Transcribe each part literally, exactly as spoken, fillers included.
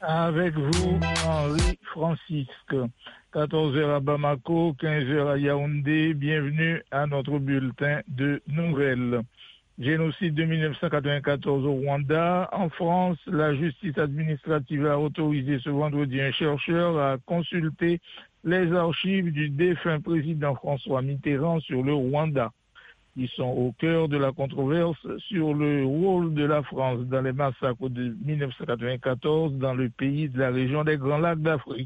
Avec vous, Henri Francisque. quatorze heures à Bamako, quinze heures à Yaoundé. Bienvenue à notre bulletin de nouvelles. Génocide de mille neuf cent quatre-vingt-quatorze au Rwanda. En France, la justice administrative a autorisé ce vendredi un chercheur à consulter les archives du défunt président François Mitterrand sur le Rwanda. Ils sont au cœur de la controverse sur le rôle de la France dans les massacres de mille neuf cent quatre-vingt-quatorze dans le pays de la région des Grands Lacs d'Afrique.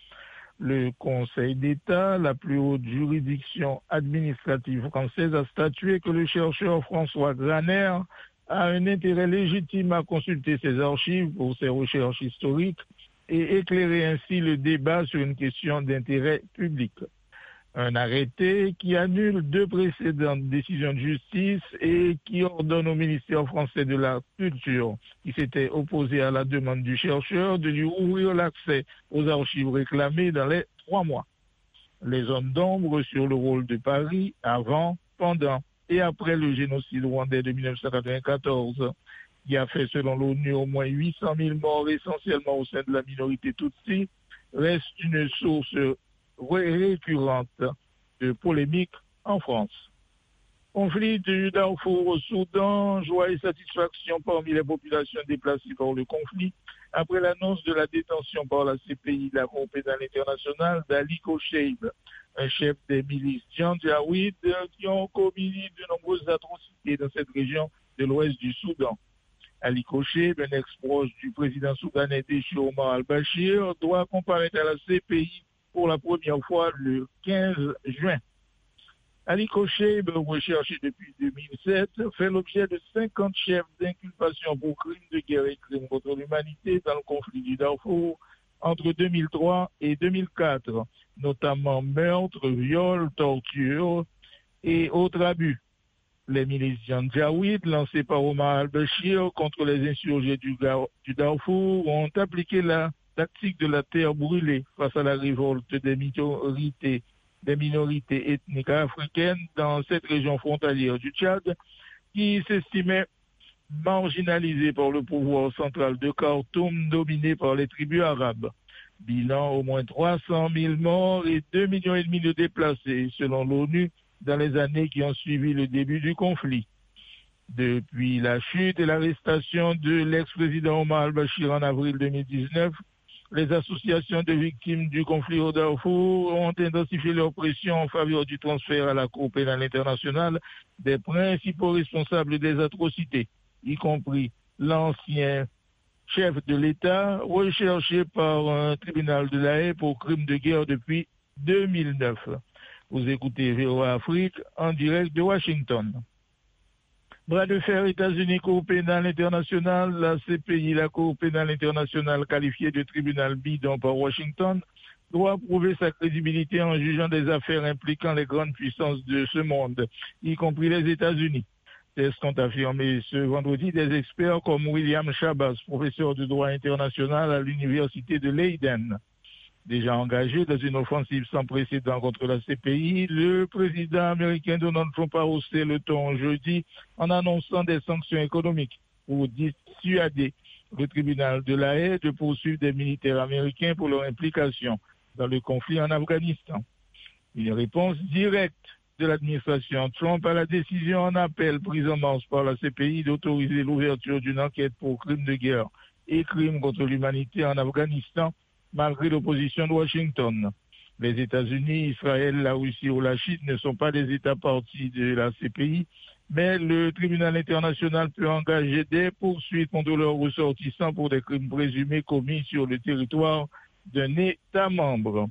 Le Conseil d'État, la plus haute juridiction administrative française, a statué que le chercheur François Graner a un intérêt légitime à consulter ses archives pour ses recherches historiques et éclairer ainsi le débat sur une question d'intérêt public. Un arrêté qui annule deux précédentes décisions de justice et qui ordonne au ministère français de la Culture, qui s'était opposé à la demande du chercheur, de lui ouvrir l'accès aux archives réclamées dans les trois mois. Les zones d'ombre sur le rôle de Paris avant, pendant et après le génocide rwandais de mille neuf cent quatre-vingt-quatorze, qui a fait selon l'ONU au moins huit cent mille morts essentiellement au sein de la minorité Tutsi, reste une source récurrente de polémique en France. Conflit du Darfour au Soudan, joie et satisfaction parmi les populations déplacées par le conflit après l'annonce de la détention par la C P I de la Cour pénale internationale d'Ali Kocheib, un chef des milices Janjaweed qui ont commis de nombreuses atrocités dans cette région de l'ouest du Soudan. Ali Kocheib, un ex-proche du président soudanais déchu Omar al-Bashir, doit comparaître à la C P I pour la première fois le quinze juin. Ali Kocheib, recherché depuis deux mille sept, fait l'objet de cinquante chefs d'inculpation pour crimes de guerre et crimes contre l'humanité dans le conflit du Darfour entre deux mille trois et deux mille quatre, notamment meurtre, viol, torture et autres abus. Les milices Janjaweed, lancées par Omar al-Bashir contre les insurgés du, du Darfour, ont appliqué la tactique de la terre brûlée face à la révolte des minorités, des minorités ethniques africaines dans cette région frontalière du Tchad qui s'estimait marginalisée par le pouvoir central de Khartoum dominé par les tribus arabes. Bilan, au moins trois cent mille morts et deux millions et demi de déplacés selon l'ONU dans les années qui ont suivi le début du conflit. Depuis la chute et l'arrestation de l'ex-président Omar al-Bashir en avril deux mille dix-neuf, les associations de victimes du conflit au Darfour ont intensifié leur pression en faveur du transfert à la Cour pénale internationale des principaux responsables des atrocités, y compris l'ancien chef de l'État, recherché par un tribunal de La Haye pour crimes de guerre depuis deux mille neuf. Vous écoutez V O A Afrique en direct de Washington. Bras de fer États-Unis, Cour pénale internationale, la C P I, la Cour pénale internationale qualifiée de tribunal bidon par Washington, doit prouver sa crédibilité en jugeant des affaires impliquant les grandes puissances de ce monde, y compris les États-Unis. C'est ce qu'ont affirmé ce vendredi des experts comme William Schabas, professeur de droit international à l'université de Leiden. Déjà engagé dans une offensive sans précédent contre la C P I, le président américain Donald Trump a haussé le ton jeudi en annonçant des sanctions économiques pour dissuader le tribunal de La Haye de poursuivre des militaires américains pour leur implication dans le conflit en Afghanistan. Une réponse directe de l'administration Trump à la décision en appel prise en mars par la C P I d'autoriser l'ouverture d'une enquête pour crimes de guerre et crimes contre l'humanité en Afghanistan, malgré l'opposition de Washington. Les États-Unis, Israël, la Russie ou la Chine ne sont pas des États partis de la C P I, mais le tribunal international peut engager des poursuites contre leurs ressortissants pour des crimes présumés commis sur le territoire d'un État membre.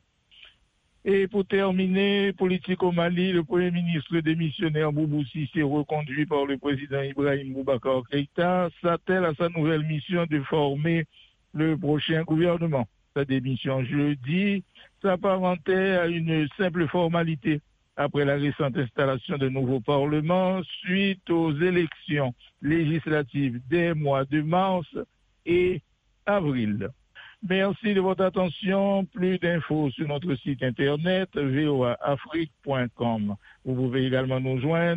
Et pour terminer, politique au Mali, le Premier ministre démissionnaire Boubou Cissé, reconduit par le président Ibrahim Boubacar Keïta, s'attelle à sa nouvelle mission de former le prochain gouvernement. Sa démission jeudi s'apparentait à une simple formalité après la récente installation de nouveaux parlements suite aux élections législatives des mois de mars et avril. Merci de votre attention. Plus d'infos sur notre site internet v o a afrique point com. Vous pouvez également nous joindre